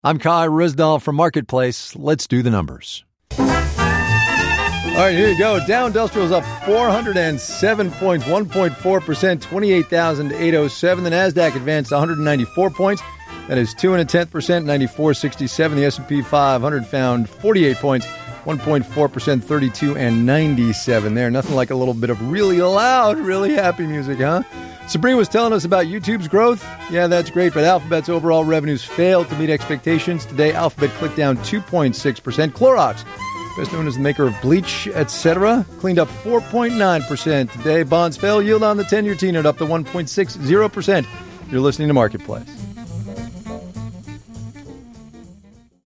I'm Kai Risdall from Marketplace. Let's do the numbers. All right, here you go. Dow Industrial's up 407 points, 1.4%, 28,807. The NASDAQ advanced 194 points. That is 2.1%, 94.67. The S&P 500 found 48 points, 1.4%, 32.97 there. Nothing like a little bit of really loud, really happy music, huh? Sabrina was telling us about YouTube's growth. Yeah, that's great, but Alphabet's overall revenues failed to meet expectations. Today, Alphabet clicked down 2.6%. Clorox, best known as the maker of bleach, etc., cleaned up 4.9% today. Bonds fell. Yield on the 10-year T-note up to 1.60%. You're listening to Marketplace.